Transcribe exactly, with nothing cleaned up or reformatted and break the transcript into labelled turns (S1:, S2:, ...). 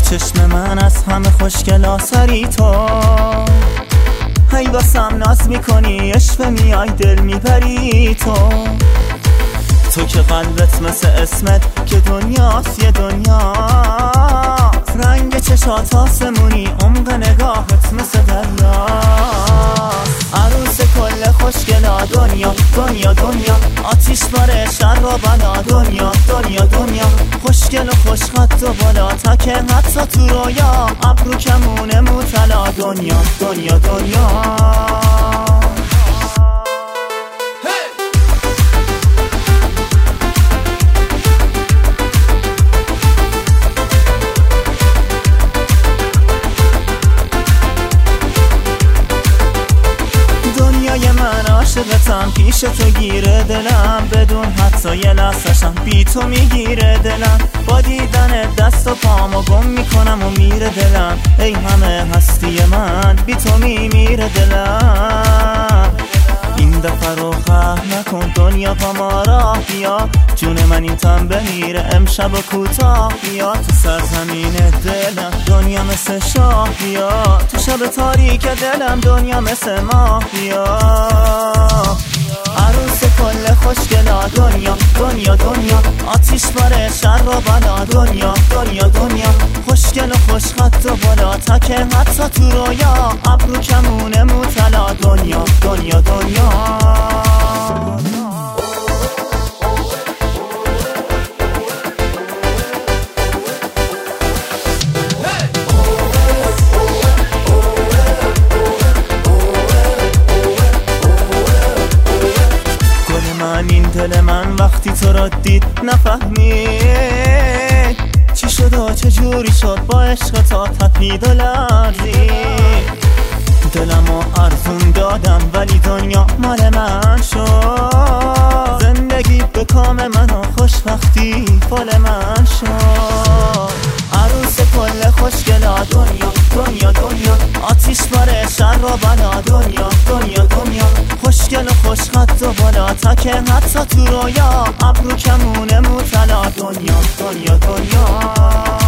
S1: چشم من از همه خوشگلا سری تو، هی واسم ناز میکنی عشق میای دل میبری تو. تو که قلبت مثل اسمت که دنیاست یه دنیا، رنگ چشات آسمونی عمق نگاهت مثل دریا. عروس کل خوشگلا دنیا دنیا دنیا، آتیش باره شر و بلا دنیا دنیا دنیا. خوشگل و خوشخط و بالا تکه حتی تو رویا، ابرو کمونه موتلا دنیا دنیا دنیا. دنیای من عاشقتم، پیش تو گیره دلم، بدون حتی یه لحظه‌شم بی تو میگیره دلم. با دیدن دست و پامو گم میکنم و میره دلم، ای همه هستی من بی تو میمیره دلم. این دفعه رو خه نکن دنیا پا ما راه بیا، جون من این تن بمیره امشب و کوتاه بیا. تو سرزمین دلم دنیا مثل شاه بیا، تو شب تاریک دلم دنیا مثل ماه بیا. عروس کل خوشگلا دنیا دنیا دنیا، آتیش باره شر و بلا دنیا دنیا دنیا. خوشگل و خوشخط و بالا تکه حتی تو رویا، ابرو کمونه موتلا دنیا دنیا دنیا. این دل من وقتی تو را دید نفهمید چی شد و چجوری شد، با عشق تا تپید و لرزید. دلمو ارزون دادم ولی دنیا مال من شد، زندگی به کام من و خوشبختی فال من شد. عروس کل خوشگلا دنیا دنیا دنیا، آتیش باره شر و بلا دنیا دنیا دنیا. خوشگل و خوشخط و بالا تکه حتی تو رویا، ابرو کمونه موتلا دنیا دنیا دنیا.